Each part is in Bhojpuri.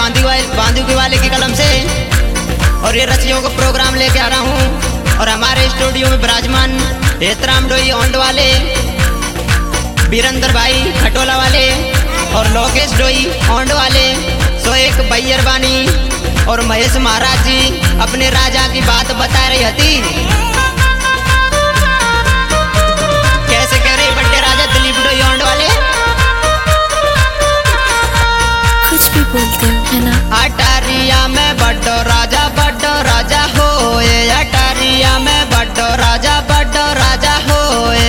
बांदुकी वाले की कलम से और ये रसियों को प्रोग्राम लेके आ रहा हूँ। और हमारे स्टूडियो में विराजमान हेतराम डोई ओंड वाले, वीरेंद्र भाई खटोला वाले और लोकेश डोई ओंड वाले, सो एक बैयर बानी और महेश महाराज जी अपने राजा की बात बता रही थी। कैसे कह रहे बड़े राजा दिलीप डोई ओंड वाले, कुछ भी बोलते हो है ना। अटारिया में बड़ो राजा होए, अटारिया में बड़ो राजा होए।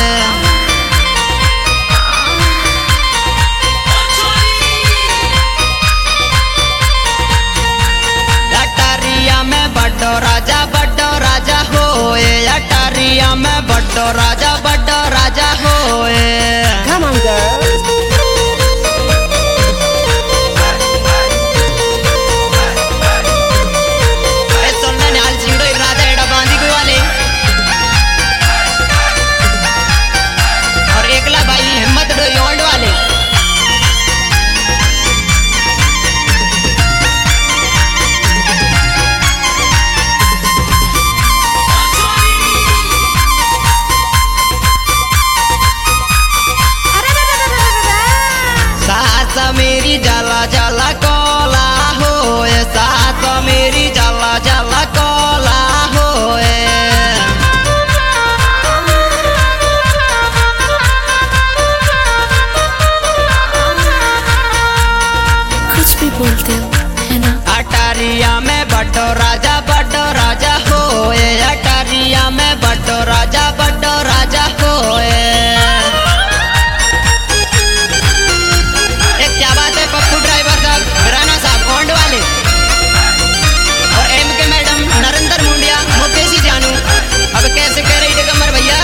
अटारिया में बड़ो राजा होए, अटारिया में बड़ो राजा होए। Come on, girls. मेरी जला कोला होए, सास मेरी जला कोला होए। कुछ भी बोलते हो है ना। अटारिया में बड़ो राजा होए, अटारिया में बड़ो राजा होए। पप्पू ड्राइवर साहब, राणा साहब ओंड वाले और एमके मैडम नरेंद्र मुंडिया, मुकेशी जानू। अब कैसे कह रही थे कमर भैया,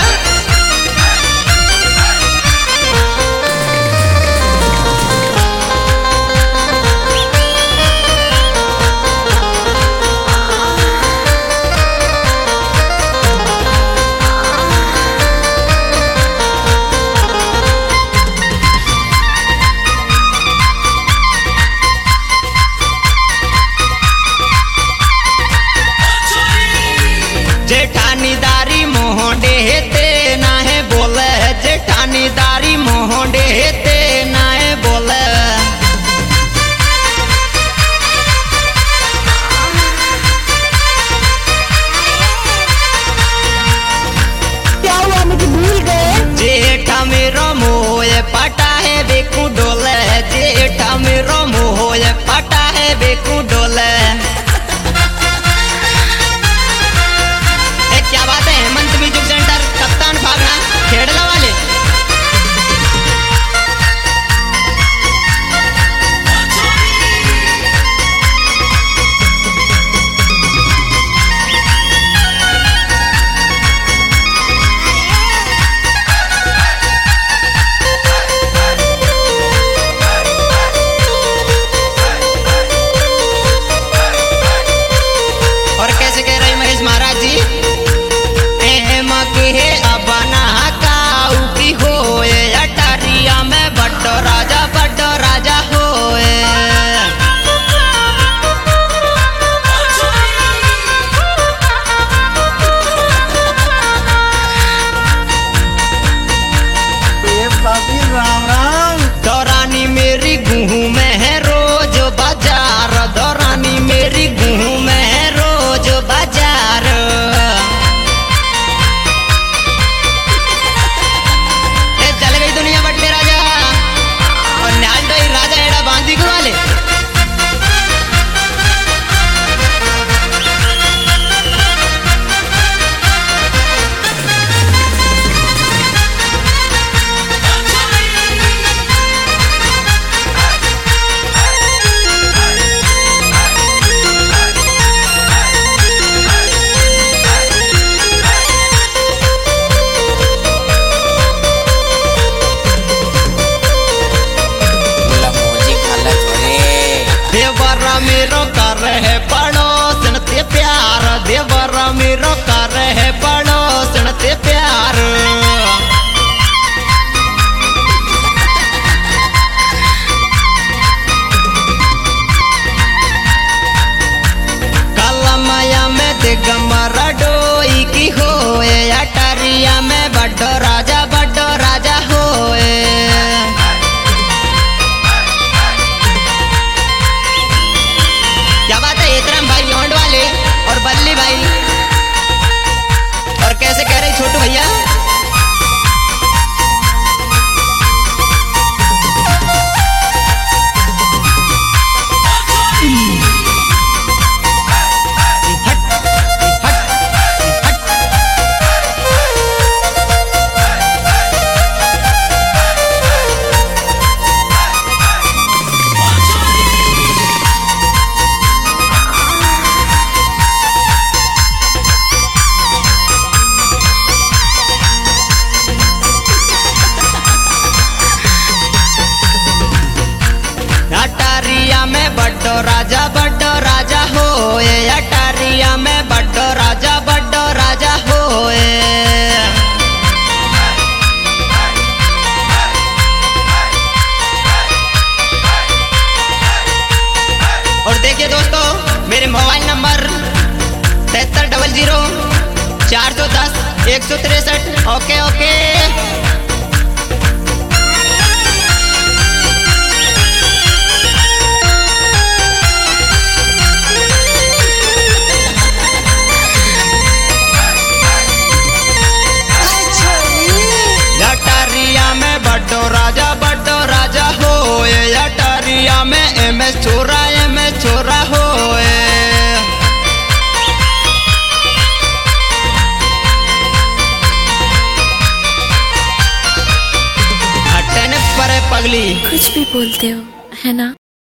जेठानीदारी मोहंडे ते ना है बोले, जेठानीदारी मोहंडे ते ना है बोले। क्या हुआ, मुझे भूल गए? जेठा मेरो मोह पटा है बेकू डोले, जेठा मेरो मोह पटा है बेकू डोले। क्या बात है, हेमंत म्यूजिक सेंटर कप्तान भागना खेड़ला वाले। और कैसे कह रहे महेश महाराज जी, अबना काऊ की होए, अटारिया में बड़ो राजा होए। राम राम। दौरानी मेरी गुहू में है रोज बाजार, दौरानी मेरी गुहू में है रोज बाजार। दुनिया बड़े राजा और न्याल डोई राजा एड़ा बांदुकी वाले। मेरो कर है पड़ोसन ते प्यार, देवर मेरो कर है पड़ोसन ते प्यार। और देखिए दोस्तों, मेरे मोबाइल नंबर 7300 410 163। ओके ओके। बड्डो राजा होए, अटारिया में एमएस छोरा होए। हटने पर पगली कुछ भी बोलते हो है ना।